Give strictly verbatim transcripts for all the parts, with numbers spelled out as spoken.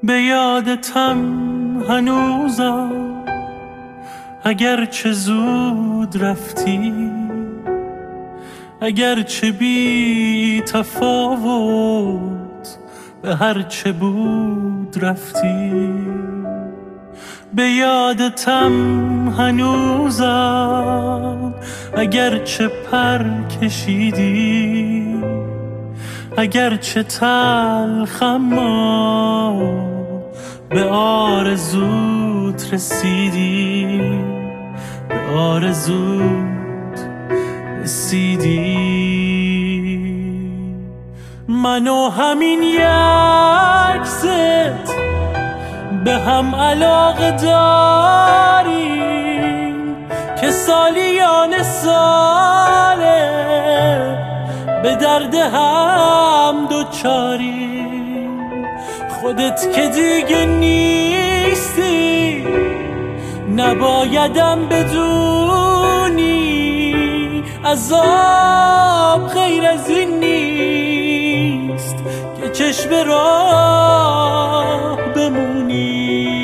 به یادتم هنوزم، اگرچه زود رفتی، اگرچه بی تفاوت به هرچه بود رفتی. به یادتم هنوزم، اگرچه پر کشیدی، اگرچه تلخم، اما به آرزوت رسیدی، به آرزوت رسیدی. من و همین یکست به هم علاقه داریم که سالیان ساله به درد هم دوچاریم. خودت که دیگه نیستی، نبایدم بدونی عذاب غیر از این نیست که چشم راه بمونی.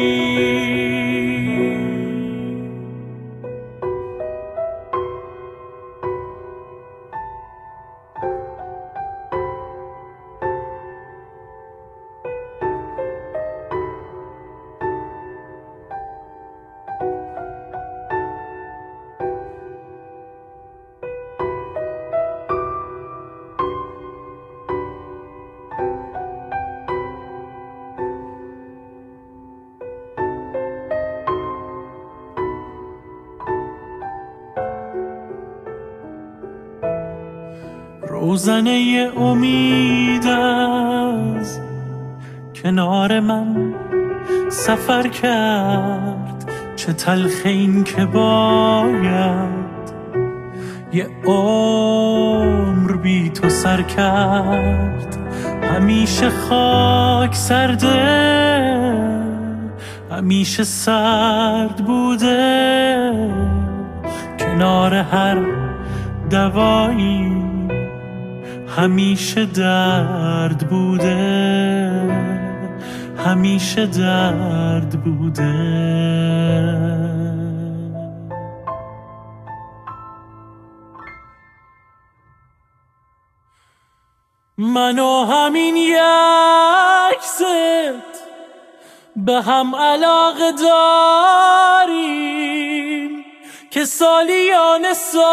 روزنه امید از کنار من سفر کرد، چه تلخ این که باید یه عمر بی تو سر کرد. همیشه خاک سرده، همیشه سرد بوده، کنار هر دوایی همیشه درد بوده، همیشه درد بوده. من و همین یکست به هم علاقه داریم که سالیان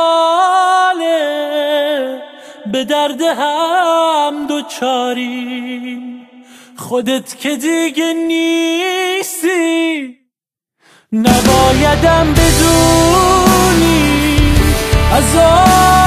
ساله به درد هم دوچاریم. خودت که دیگه نیستی، نبایدم بدونی عذاب